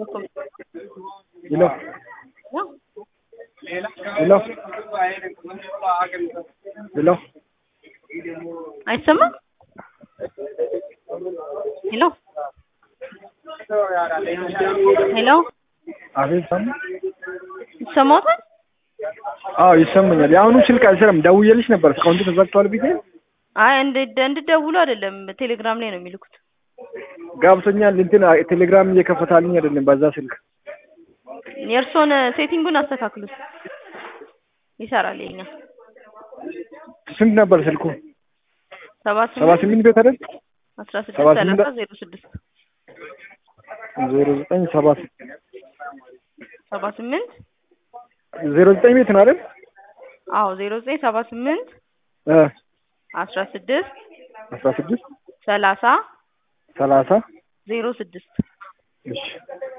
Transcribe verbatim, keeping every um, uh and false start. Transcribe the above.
Hello. Hello. Hello. አይሰማም? ሄሎ ሄሎ አቤት ሰም ይሰማዎታል? አዎ ይሰማኛል። ያሁኑ ስልክ አይሰራም። ደውዬልሽ ነበር እስካሁን ተዘግቷል ቢቴ። አይ እንደ እንድደውሉ አይደለም ቴሌግራም ላይ ነው የሚልኩት። ጋብቶኛል እንትን ቴሌግራም እየከፈታልኝ አይደለም በዛ ስልክ። የእርሶን ሴቲንጉን አስተካክሉት ይሰራል። የኛ ስንት ነበር ስልኩ? ሰባ ስምንት ቤት አይደል? አስራ ስድስት ሰላሳ ዜሮ ስድስት ዜሮ ዘጠኝ ሰባ ሰባ ስምንት ዜሮ ዘጠኝ ቤት ነው አይደል? አዎ ዜሮ ዘጠኝ ሰባ ስምንት እ አስራ ስድስት አስራ ስድስት ሰላሳ ሰላሳ ዜሮ ስድስት እሺ